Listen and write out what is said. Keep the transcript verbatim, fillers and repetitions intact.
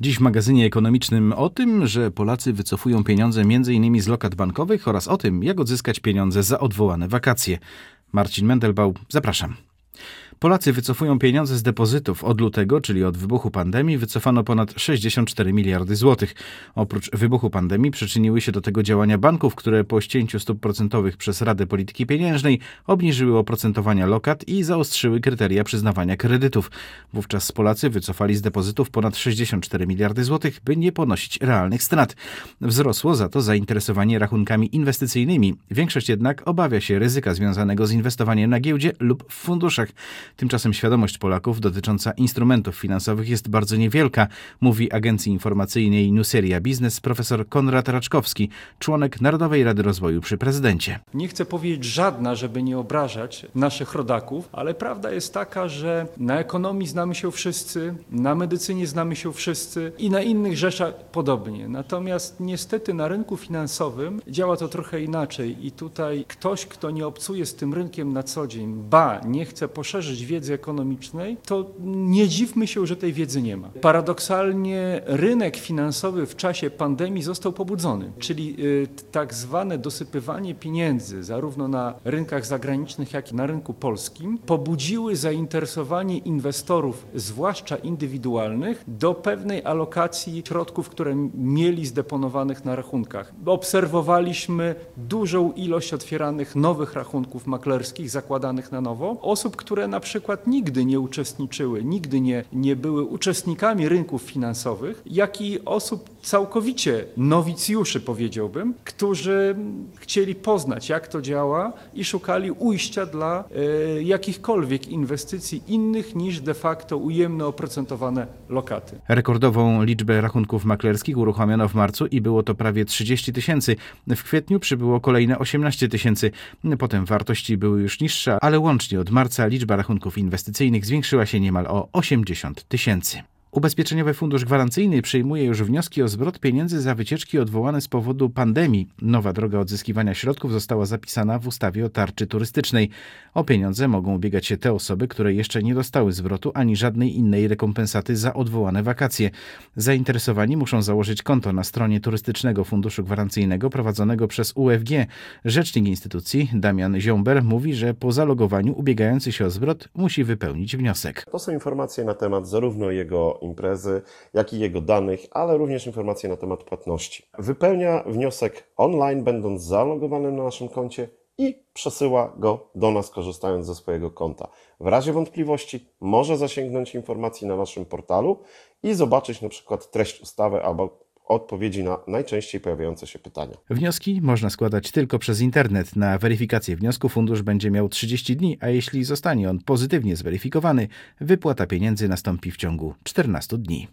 Dziś w magazynie ekonomicznym o tym, że Polacy wycofują pieniądze m in z lokat bankowych oraz o tym, jak odzyskać pieniądze za odwołane wakacje. Marcin Mendelbał, zapraszam. Polacy wycofują pieniądze z depozytów. Od lutego, czyli od wybuchu pandemii, wycofano ponad sześćdziesiąt cztery miliardy złotych. Oprócz wybuchu pandemii przyczyniły się do tego działania banków, które po ścięciu stóp procentowych przez Radę Polityki Pieniężnej obniżyły oprocentowania lokat i zaostrzyły kryteria przyznawania kredytów. Wówczas Polacy wycofali z depozytów ponad sześćdziesiąt cztery miliardy złotych, by nie ponosić realnych strat. Wzrosło za to zainteresowanie rachunkami inwestycyjnymi. Większość jednak obawia się ryzyka związanego z inwestowaniem na giełdzie lub w funduszach. Tymczasem świadomość Polaków dotycząca instrumentów finansowych jest bardzo niewielka, mówi agencji informacyjnej Nuseria Biznes profesor Konrad Raczkowski, członek Narodowej Rady Rozwoju przy prezydencie. Nie chcę powiedzieć żadna, żeby nie obrażać naszych rodaków, ale prawda jest taka, że na ekonomii znamy się wszyscy, na medycynie znamy się wszyscy i na innych rzeczach podobnie. Natomiast niestety na rynku finansowym działa to trochę inaczej i tutaj ktoś, kto nie obcuje z tym rynkiem na co dzień, ba, nie chce poszerzyć wiedzy ekonomicznej, to nie dziwmy się, że tej wiedzy nie ma. Paradoksalnie rynek finansowy w czasie pandemii został pobudzony, czyli y, tak zwane dosypywanie pieniędzy zarówno na rynkach zagranicznych, jak i na rynku polskim pobudziły zainteresowanie inwestorów, zwłaszcza indywidualnych, do pewnej alokacji środków, które mieli zdeponowanych na rachunkach. Obserwowaliśmy dużą ilość otwieranych nowych rachunków maklerskich, zakładanych na nowo, osób, które na przykład nigdy nie uczestniczyły, nigdy nie, nie były uczestnikami rynków finansowych, jak i osób całkowicie nowicjuszy, powiedziałbym, którzy chcieli poznać, jak to działa i szukali ujścia dla e, jakichkolwiek inwestycji innych niż de facto ujemne, oprocentowane lokaty. Rekordową liczbę rachunków maklerskich uruchomiono w marcu i było to prawie trzydzieści tysięcy. W kwietniu przybyło kolejne osiemnaście tysięcy. Potem wartości były już niższe, ale łącznie od marca liczba rachunków inwestycyjnych zwiększyła się niemal o osiemdziesiąt tysięcy. Ubezpieczeniowy Fundusz Gwarancyjny przyjmuje już wnioski o zwrot pieniędzy za wycieczki odwołane z powodu pandemii. Nowa droga odzyskiwania środków została zapisana w ustawie o tarczy turystycznej. O pieniądze mogą ubiegać się te osoby, które jeszcze nie dostały zwrotu ani żadnej innej rekompensaty za odwołane wakacje. Zainteresowani muszą założyć konto na stronie Turystycznego Funduszu Gwarancyjnego prowadzonego przez U F G. Rzecznik instytucji Damian Ziąber mówi, że po zalogowaniu ubiegający się o zwrot musi wypełnić wniosek. To są informacje na temat zarówno jego imprezy, jak i jego danych, ale również informacje na temat płatności. Wypełnia wniosek online, będąc zalogowanym na naszym koncie i przesyła go do nas, korzystając ze swojego konta. W razie wątpliwości może zasięgnąć informacji na naszym portalu i zobaczyć na przykład treść ustawy albo odpowiedzi na najczęściej pojawiające się pytania. Wnioski można składać tylko przez internet. Na weryfikację wniosku fundusz będzie miał trzydzieści dni, a jeśli zostanie on pozytywnie zweryfikowany, wypłata pieniędzy nastąpi w ciągu czternastu dni.